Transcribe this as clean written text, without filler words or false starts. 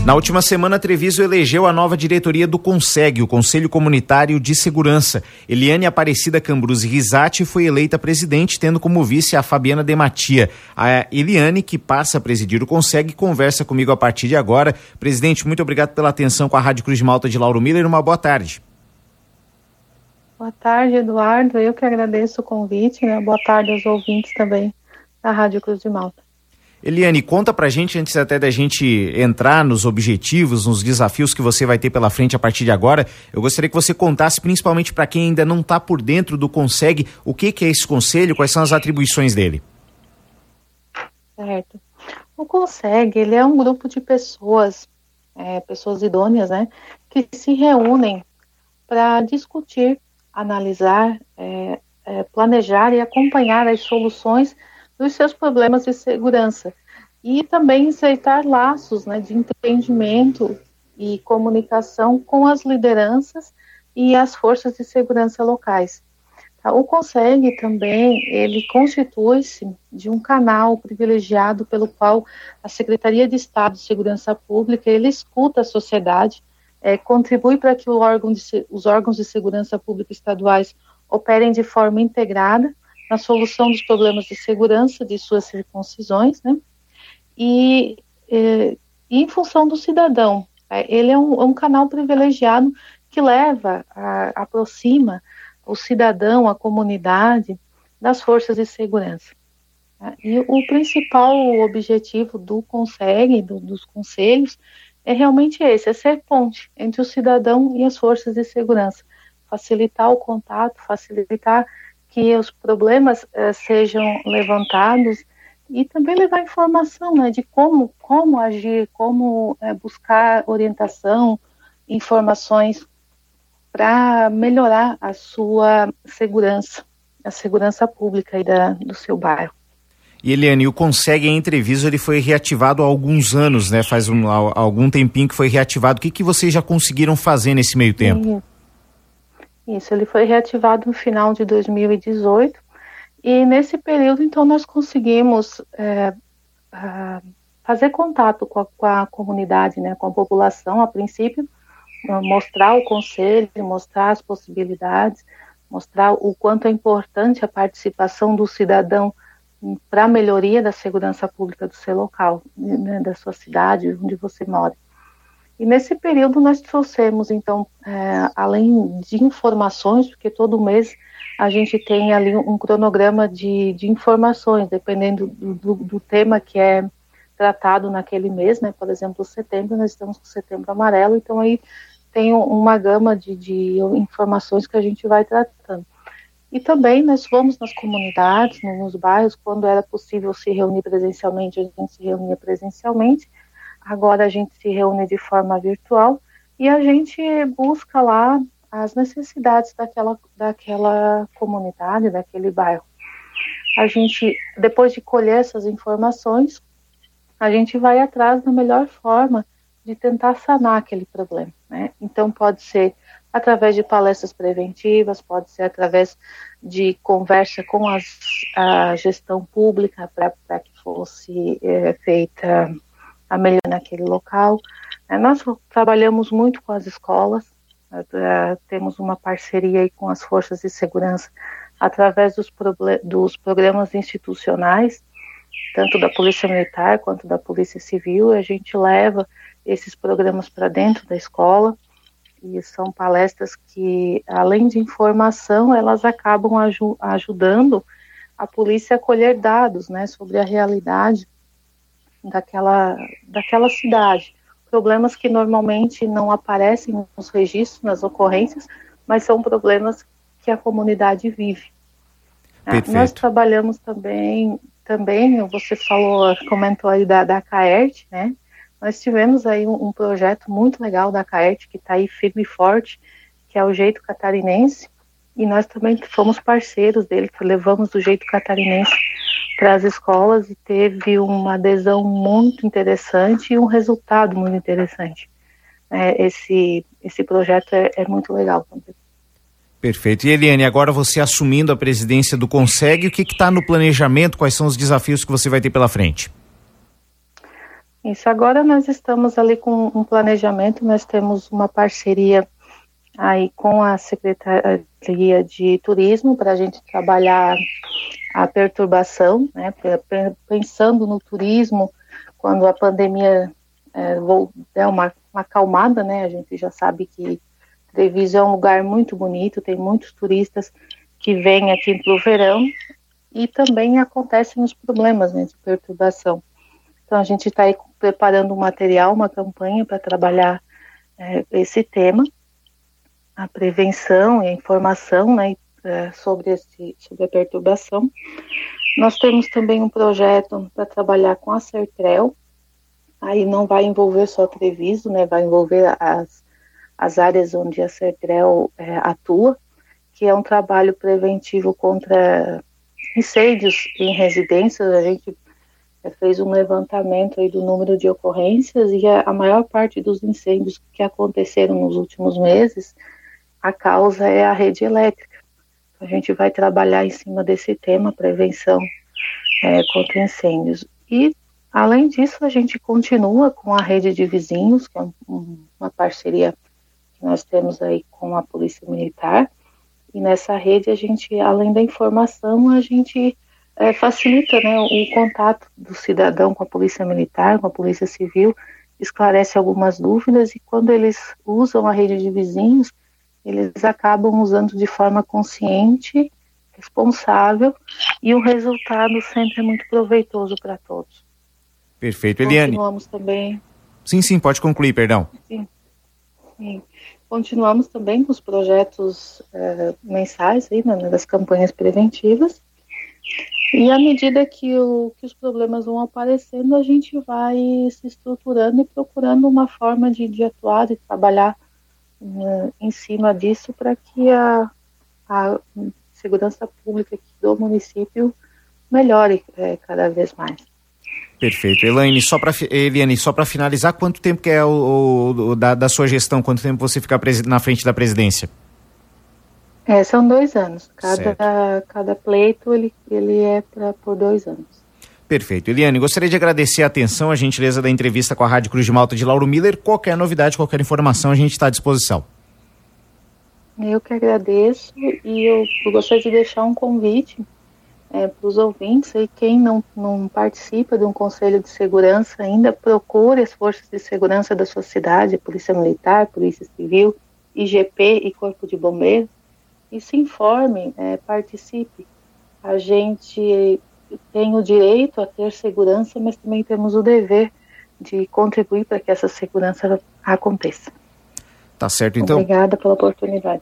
Na última semana, Treviso elegeu a nova diretoria do CONSEG, o Conselho Comunitário de Segurança. Eliane Aparecida Cambruzzi Risati foi eleita presidente, tendo como vice a Fabiana Dematia. A Eliane, que passa a presidir o CONSEG, conversa comigo a partir de agora. Presidente, muito obrigado pela atenção com a Rádio Cruz de Malta de Lauro Miller. Uma boa tarde. Boa tarde, Eduardo. Eu que agradeço o convite, né? Boa tarde aos ouvintes também da Rádio Cruz de Malta. Eliane, conta pra gente, antes até da gente entrar nos objetivos, nos desafios que você vai ter pela frente a partir de agora, eu gostaria que você contasse, principalmente para quem ainda não está por dentro do CONSEG, o que é esse conselho, quais são as atribuições dele. Certo. O CONSEG, ele é um grupo de pessoas, pessoas idôneas, né, que se reúnem para discutir, analisar, planejar e acompanhar as soluções dos seus problemas de segurança e também estreitar laços, né, de entendimento e comunicação com as lideranças e as forças de segurança locais. O CONSEG também, ele constitui-se de um canal privilegiado pelo qual a Secretaria de Estado de Segurança Pública, ele escuta a sociedade, contribui para que os órgãos de segurança pública estaduais operem de forma integrada na solução dos problemas de segurança de suas circuncisões, né? E em função do cidadão, ele é um canal privilegiado que aproxima o cidadão, a comunidade, das forças de segurança. E o principal objetivo do CONSEG, dos conselhos, é realmente esse, é ser ponte entre o cidadão e as forças de segurança, facilitar o contato, facilitar que os problemas sejam levantados e também levar informação, né, de como agir, como buscar orientação, informações para melhorar a sua segurança, a segurança pública aí do seu bairro. E Eliane, o CONSEG em Treviso, ele foi reativado há alguns anos, né? Faz algum tempinho que foi reativado. O que vocês já conseguiram fazer nesse meio tempo? Isso, ele foi reativado no final de 2018 e nesse período, então, nós conseguimos fazer contato com a comunidade, né, com a população, a princípio, mostrar o conselho, mostrar as possibilidades, mostrar o quanto é importante a participação do cidadão para a melhoria da segurança pública do seu local, né, da sua cidade, onde você mora. E nesse período nós trouxemos, então, além de informações, porque todo mês a gente tem ali um cronograma de informações, dependendo do tema que é tratado naquele mês, né? Por exemplo, setembro, nós estamos com Setembro Amarelo, então aí tem uma gama de informações que a gente vai tratando. E também nós fomos nas comunidades, nos bairros, quando era possível se reunir presencialmente, a gente se reunia presencialmente. Agora a gente se reúne de forma virtual e a gente busca lá as necessidades daquela comunidade, daquele bairro. A gente, depois de colher essas informações, a gente vai atrás da melhor forma de tentar sanar aquele problema, né? Então pode ser através de palestras preventivas, pode ser através de conversa com a gestão pública para que fosse feita a melhoria naquele local. Nós trabalhamos muito com as escolas, temos uma parceria aí com as forças de segurança através dos programas institucionais, tanto da Polícia Militar quanto da Polícia Civil. A gente leva esses programas para dentro da escola e são palestras que, além de informação, elas acabam ajudando a polícia a colher dados, né, sobre a realidade daquela cidade. Problemas que normalmente não aparecem nos registros, nas ocorrências, mas são problemas que a comunidade vive. Nós trabalhamos também, você comentou aí da CAERT, né? Nós tivemos aí um projeto muito legal da CAERT, que está aí firme e forte, que é o Jeito Catarinense, e nós também fomos parceiros dele, levamos o Jeito Catarinense para as escolas e teve uma adesão muito interessante e um resultado muito interessante. Esse projeto é muito legal também. Perfeito. E Eliane, agora você assumindo a presidência do CONSEG, o que está no planejamento? Quais são os desafios que você vai ter pela frente? Isso, agora nós estamos ali com um planejamento, nós temos uma parceria aí com a Secretaria de Turismo para a gente trabalhar a perturbação, né, pensando no turismo, quando a pandemia der uma acalmada, né, a gente já sabe que Treviso é um lugar muito bonito, tem muitos turistas que vêm aqui para o verão e também acontecem os problemas, né, de perturbação. Então a gente está aí preparando um material, uma campanha para trabalhar esse tema, a prevenção e a informação, né, sobre a perturbação. Nós temos também um projeto para trabalhar com a Sertrel, aí não vai envolver só Treviso, né, vai envolver as áreas onde a Sertrel atua, que é um trabalho preventivo contra incêndios em residências. A gente fez um levantamento aí do número de ocorrências e a maior parte dos incêndios que aconteceram nos últimos meses, a causa é a rede elétrica. A gente vai trabalhar em cima desse tema, prevenção contra incêndios. E, além disso, a gente continua com a rede de vizinhos, que é uma parceria que nós temos aí com a Polícia Militar. E nessa rede, a gente, além da informação, a gente facilita, né, o contato do cidadão com a Polícia Militar, com a Polícia Civil, esclarece algumas dúvidas e quando eles usam a rede de vizinhos, eles acabam usando de forma consciente, responsável, e o resultado sempre é muito proveitoso para todos. Perfeito. Eliane. Continuamos também... Sim, pode concluir, perdão. Sim. Continuamos também com os projetos mensais aí, né, das campanhas preventivas, e à medida que os problemas vão aparecendo, a gente vai se estruturando e procurando uma forma de atuar, de trabalhar em cima disso para que a segurança pública aqui do município melhore cada vez mais. Perfeito. Eliane, só para finalizar, quanto tempo que é da sua gestão, quanto tempo você fica na frente da presidência? São 2 anos. Cada pleito ele é por 2 anos. Perfeito. Eliane, gostaria de agradecer a atenção, a gentileza da entrevista com a Rádio Cruz de Malta de Lauro Miller. Qualquer novidade, qualquer informação, a gente está à disposição. Eu que agradeço e eu gostaria de deixar um convite para os ouvintes e quem não participa de um conselho de segurança ainda, procure as forças de segurança da sua cidade, Polícia Militar, Polícia Civil, IGP e Corpo de Bombeiros, e se informe, participe. A gente tem o direito a ter segurança, mas também temos o dever de contribuir para que essa segurança aconteça. Tá certo, então. Obrigada pela oportunidade.